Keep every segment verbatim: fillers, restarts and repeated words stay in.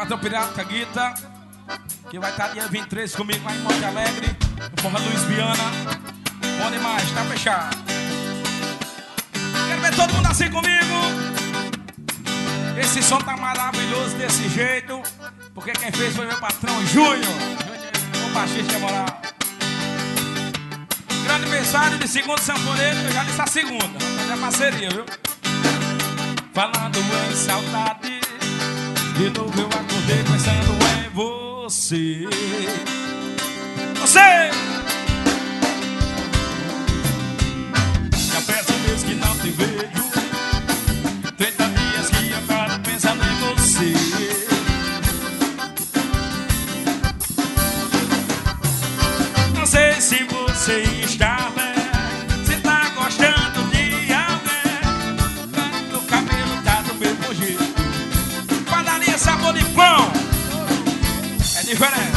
Patrão Pirata Guita, que vai estar dia vinte e três comigo lá em Monte Alegre, no Forra Luiz Viana. Bom demais, tá fechado. Quero ver todo mundo assim comigo. Esse som tá maravilhoso desse jeito, porque quem fez foi meu patrão Júnior, o baixista moral. Grande aniversário de segundo sanfoneiro, eu já disse a segunda, fazer a parceria, viu? Falando em saudade, de novo eu acordei pensando em você. Você! Já faz um mês que não te vejo, trinta dias que eu paro pensando em você. Não sei se você está bem, se tá gostando de alguém, o cabelo tá do mesmo jeito, padaria sabor de pão é diferente.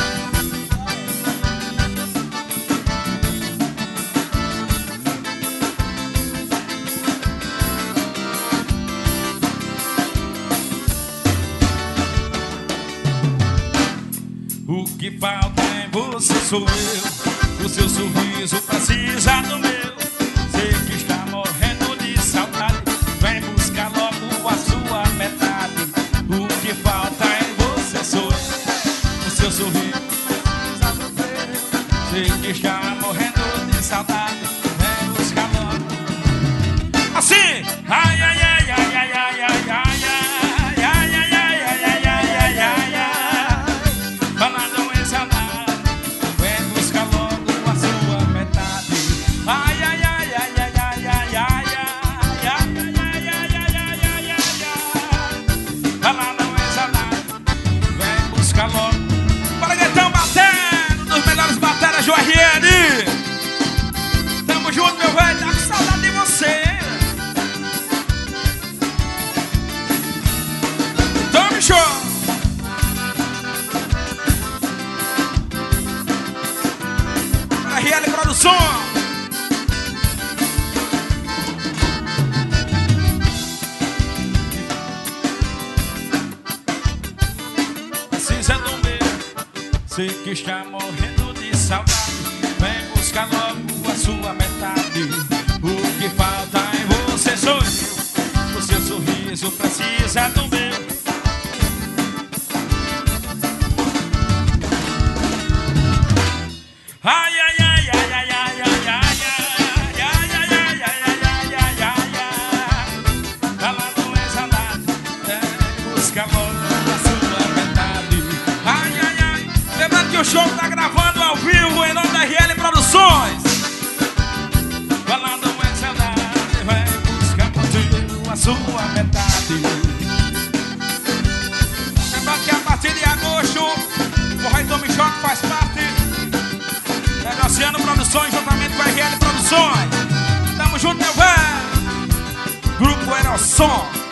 O que falta em você sou eu, o seu sorriso precisa do meu. Sei que está morrendo de saudade, vem buscar logo a sua metade. O que falta em você sou eu, o seu sorriso precisa do meu. Sei que está morrendo de saudade, vem buscar logo. Assim! Ai, ai, ai, ai, ai, ai, ai, ai. Tamo junto, meu velho, tá com saudade de você. Tome show! R L Produção. Precisa do meu, sei que está morrendo de saudade, vem buscar logo a sua metade. O que falta em você sou eu, o seu sorriso precisa do meu. Ai, ai, ai, ai, ai, ai, ai, ai, ai, ai, ai, ai, ai, ai, ai, ai, falando em saudade, vem buscar logo a sua metade. Ai, ai, ai, lembrando que o show tá gravando ao vivo em nome da R L Produções. Falando em saudade, vem buscar contigo a sua metade. Lembrando que a partir de agosto o Rei Tommy Choque faz parte, negociando produções juntamente com a R L Produções. Tamo junto, meu velho. Grupo Aerossom.